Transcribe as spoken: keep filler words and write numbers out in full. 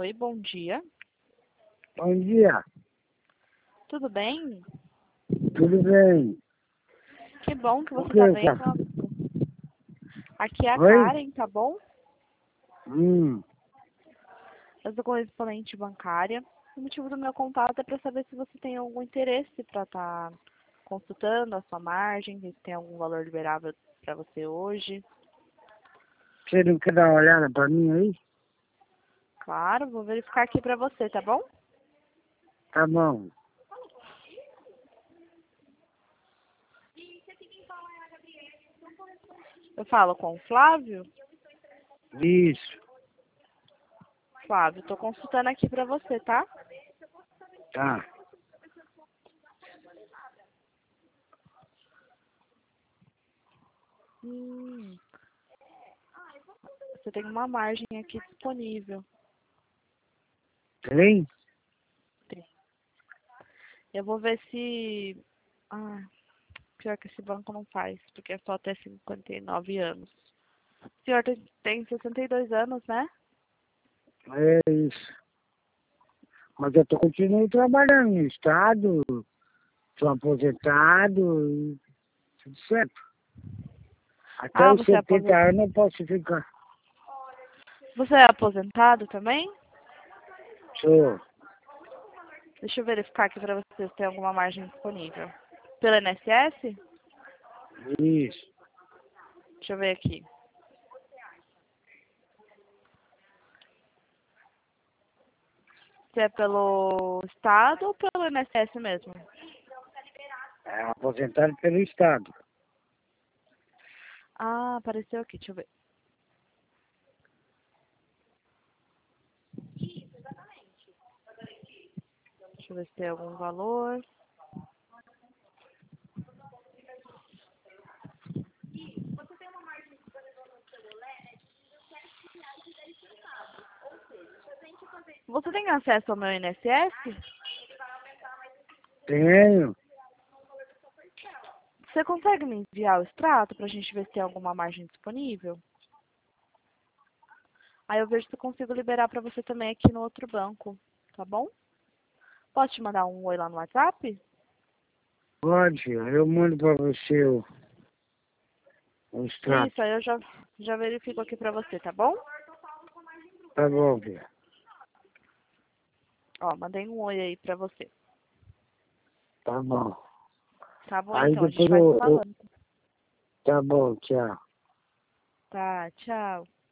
Oi, bom dia. Bom dia, Tudo bem? tudo bem? Que bom que O você que, tá bem, cara? meu amigo. Aqui é a Oi? Karen, tá bom? Hum, Eu sou correspondente bancária. O motivo do meu contato é para saber se você tem algum interesse para estar consultando a sua margem, se tem algum valor liberável para você hoje. você não quer dar uma olhada pra mim aí? Claro, vou verificar aqui para você, tá bom? Tá bom. Eu falo com o Flávio. Isso, Flávio, tô consultando aqui para você, tá? tá. Hum, você tem uma margem aqui disponível. Tem? Eu vou ver se... Ah, pior que esse banco não faz, porque é só até cinquenta e nove anos. O senhor tem, tem sessenta e dois anos, né? É isso. Mas eu tô continuo trabalhando no estado, sou aposentado, e tudo certo. Até Ah, os você é setenta aposentado. anos eu posso ficar. Você é aposentado também? Sou. Deixa eu verificar aqui pra você se tem alguma margem disponível. Pelo I N S S? Isso. Deixa eu ver aqui. Se é pelo Estado ou pelo I N S S mesmo? É aposentado pelo estado. Ah, apareceu aqui, deixa eu ver. Deixa eu ver se tem algum valor. Você tem acesso ao meu I N S S? Tenho. Você consegue me enviar o extrato pra gente ver se tem alguma margem disponível? Aí eu vejo se eu consigo liberar pra você também aqui no outro banco, tá bom? Posso te mandar um oi lá no WhatsApp? Pode, eu mando pra você o, o Isso, extrato. aí eu já, já verifico aqui pra você, tá bom? Tá bom, filho. Ó, mandei um oi aí pra você. Tá bom. Tá bom, Aí então, a gente depois vai se eu, eu... falando. Tá bom, tchau. Tá, tchau.